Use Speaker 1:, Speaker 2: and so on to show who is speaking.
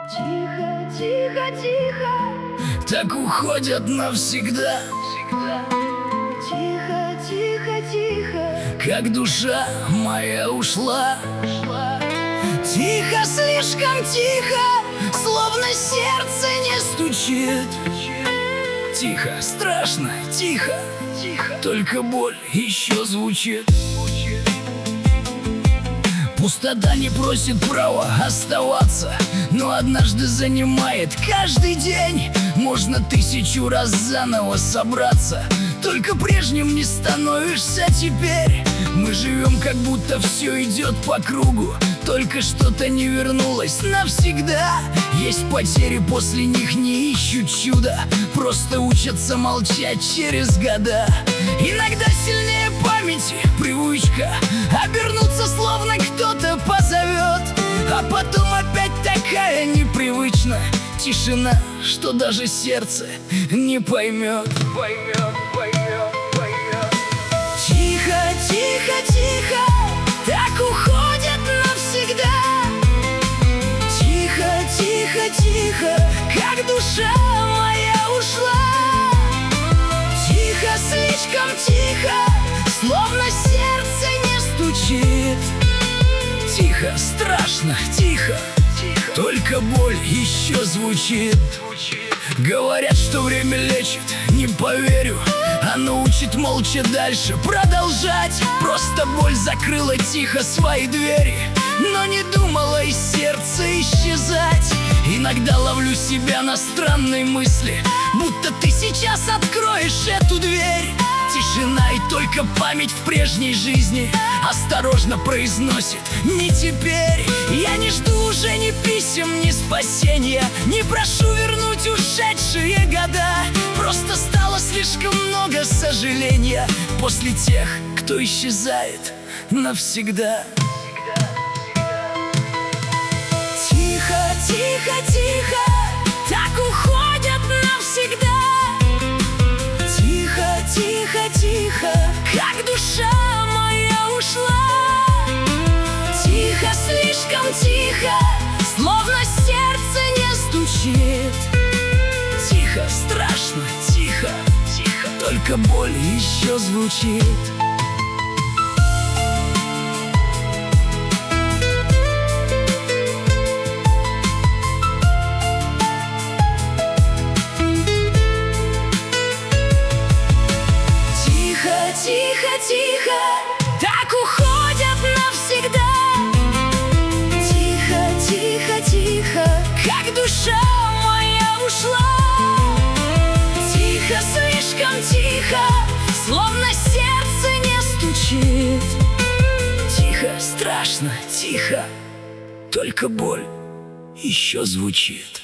Speaker 1: Тихо, тихо, тихо,
Speaker 2: так уходят навсегда.
Speaker 1: тихо, тихо, тихо,
Speaker 2: Как душа моя ушла.
Speaker 1: тихо, слишком тихо, словно сердце не стучит.
Speaker 2: Тихо, страшно, тихо, только боль еще звучит. Пустота не просит права оставаться, но однажды занимает каждый день. Можно 1000 раз заново собраться, только прежним не становишься теперь. Мы живем, как будто все идет по кругу, только что-то не вернулось навсегда. Есть потери, после них не ищут чуда, просто учатся молчать через года. Иногда сильнее памяти привычка обернуться, словно кто-то позовет, а потом опять такая непривычная тишина, что даже сердце не поймет.
Speaker 1: Тихо, тихо, тихо, так уходят навсегда. Тихо, тихо, тихо, как душа моя ушла. Тихо, слишком тихо, словно сердце не стучит.
Speaker 2: Тихо, страшно, тихо, только боль еще звучит. Говорят, что время лечит, не поверю. Оно учит молча дальше продолжать. Просто боль закрыла тихо свои двери, но не думала из сердца исчезать. Иногда ловлю себя на странной мысли, будто ты сейчас откроешь эту дверь. Тишина и только память в прежней жизни осторожно произносит: не теперь. Я не жду уже ни писем, ни спасения, не прошу вернуть ушедшие года. Просто стало слишком много сожаления после тех, кто исчезает навсегда.
Speaker 1: Тихо, тихо, тихо, так уходят навсегда. Тихо, тихо, тихо, как душа моя ушла. Тихо, слишком тихо, словно сердце не стучит.
Speaker 2: Тихо, страшно, тихо, только боль еще звучит.
Speaker 1: Тихо, тихо, так уходят навсегда. Тихо, тихо, тихо, как душа моя ушла. Тихо, слишком тихо, словно сердце не стучит.
Speaker 2: Тихо, страшно, тихо, только боль еще звучит.